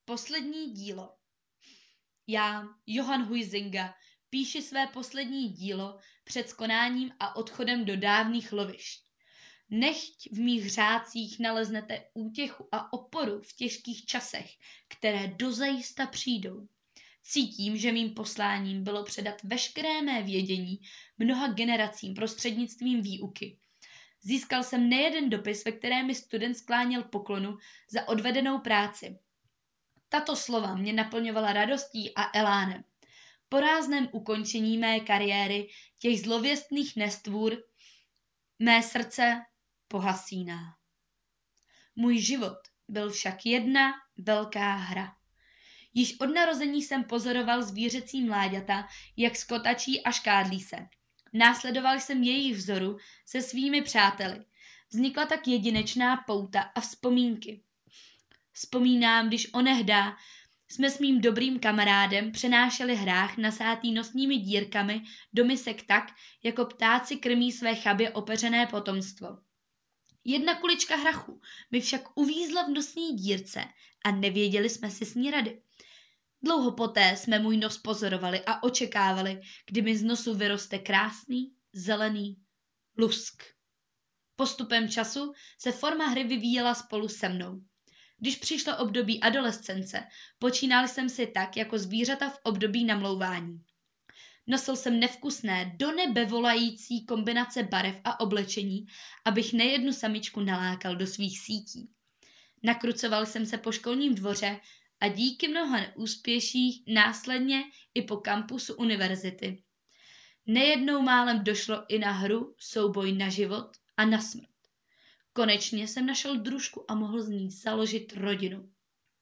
Poslední dílo. Já, Johann Huizinga, píši své poslední dílo před skonáním a odchodem do dávných lovišť. Nechť v mých řádcích naleznete útěchu a oporu v těžkých časech, které dozajista přijdou. Cítím, že mým posláním bylo předat veškeré mé vědění mnoha generacím prostřednictvím výuky. Získal jsem nejeden dopis, ve kterém mi student skláněl poklonu za odvedenou práci. Tato slova mě naplňovala radostí a elánem. Po rázném ukončení mé kariéry těch zlověstných nestvůr mé srdce pohasíná. Můj život byl však jedna velká hra. Již od narození jsem pozoroval zvířecí mláďata, jak skotačí a škádlí se. Následoval jsem jejich vzoru se svými přáteli. Vznikla tak jedinečná pouta a vzpomínky. Vzpomínám, když onehdá jsme s mým dobrým kamarádem přenášeli hrách nasátý nosními dírkami do misek tak, jako ptáci krmí své chabě opeřené potomstvo. Jedna kulička hrachu mi však uvízla v nosní dírce a nevěděli jsme si s ní rady. Dlouho poté jsme můj nos pozorovali a očekávali, kdy mi z nosu vyroste krásný, zelený lusk. Postupem času se forma hry vyvíjela spolu se mnou. Když přišlo období adolescence, počínal jsem si tak, jako zvířata v období namlouvání. Nosil jsem nevkusné, do nebe volající kombinace barev a oblečení, abych nejednu samičku nalákal do svých sítí. Nakrucoval jsem se po školním dvoře a díky mnoha neúspěších následně i po kampusu univerzity. Nejednou málem došlo i na hru, souboj na život a na smrt. Konečně jsem našel družku a mohl z ní založit rodinu.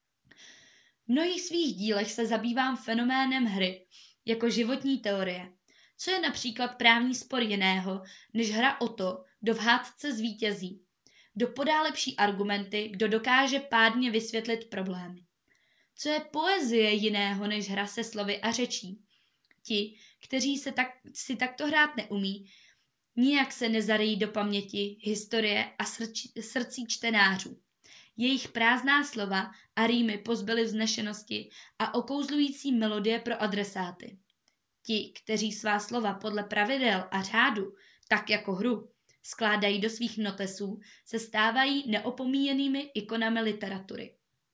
V mnohých svých dílech se zabývám fenoménem hry jako životní teorie. Co je například právní spor jiného, než hra o to, kdo v hádce zvítězí, kdo podá lepší argumenty, kdo dokáže pádně vysvětlit problém. Co je poezie jiného, než hra se slovy a řečí. Ti, kteří si takto hrát neumí, nijak se nezaryjí do paměti, historie a srdcí čtenářů. Jejich prázdná slova a rýmy pozbyly vznešenosti a okouzlující melodie pro adresáty. Ti, kteří svá slova podle pravidel a řádu, tak jako hru, skládají do svých notesů, se stávají neopomíjenými ikonami literatury.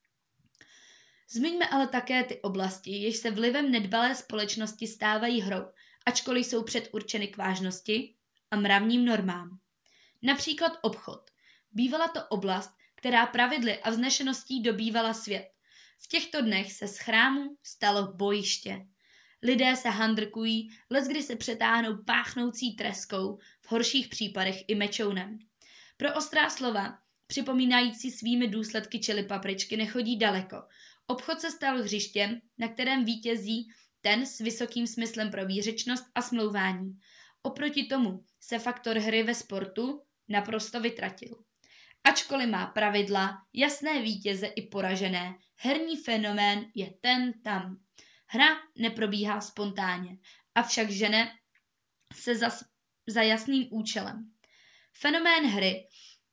Zmiňme ale také ty oblasti, jež se vlivem nedbalé společnosti stávají hrou, ačkoliv jsou předurčeny k vážnosti a mravním normám. Například obchod. Bývala to oblast, která pravidly a vznešeností dobývala svět. V těchto dnech se z chrámu stalo bojiště. Lidé se handrkují, leckdy se přetáhnou páchnoucí treskou, v horších případech i mečounem. Pro ostrá slova, připomínající svými důsledky čili papričky, nechodí daleko. Obchod se stal hřištěm, na kterém vítězí ten s vysokým smyslem pro výřečnost a smlouvání. Oproti tomu se faktor hry ve sportu naprosto vytratil. Ačkoliv má pravidla, jasné vítěze i poražené, herní fenomén je ten tam. Hra neprobíhá spontánně, avšak žene se za jasným účelem. Fenomén hry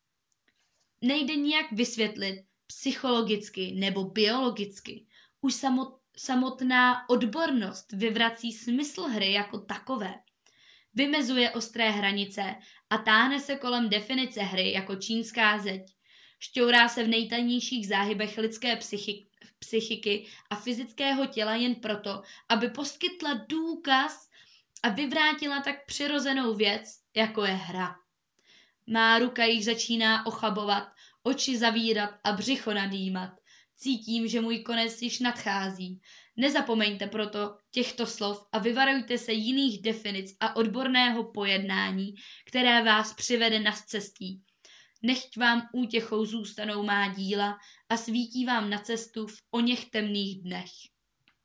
nejde nijak vysvětlit psychologicky nebo biologicky. Už samotná odbornost vyvrací smysl hry jako takové. Vymezuje ostré hranice a táhne se kolem definice hry jako čínská zeď. Šťourá se v nejtajnějších záhybech lidské psychiky a fyzického těla jen proto, aby poskytla důkaz a vyvrátila tak přirozenou věc, jako je hra. Má ruka již začíná ochabovat, oči zavírat a břicho nadýmat. Cítím, že můj konec již nadchází. Nezapomeňte proto těchto slov a vyvarujte se jiných definic a odborného pojednání, které vás přivede na scestí. Nechť vám útěchou zůstanou má díla a svítí vám na cestu v oněch temných dnech.